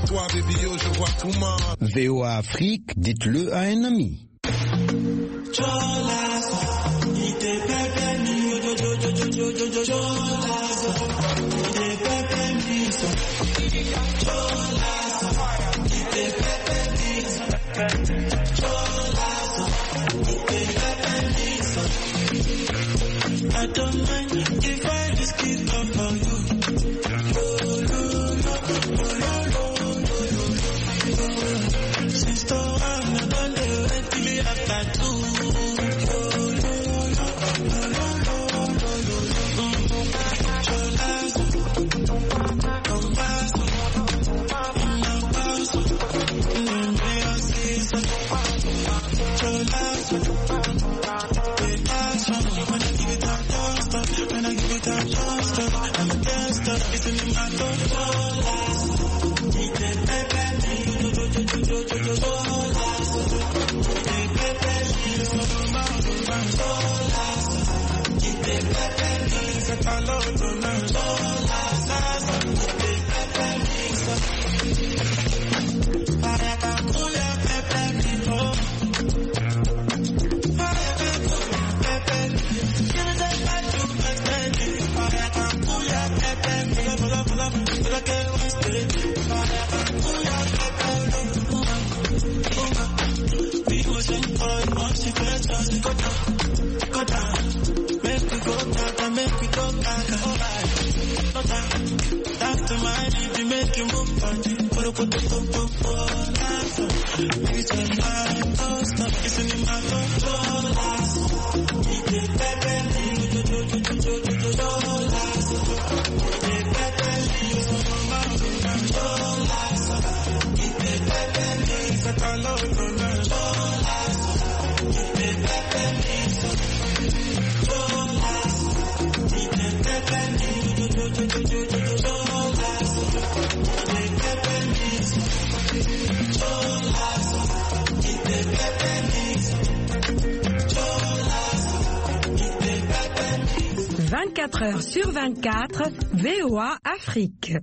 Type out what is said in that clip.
devant toi, baby, yo, je vois tout mal. VOA Afrique, dites-le à un ami. I don't mind if I just keep up for you. Since the one I done the wait till after two. When I give it up, I'm a gangster. It's in my Heures sur 24, VOA Afrique.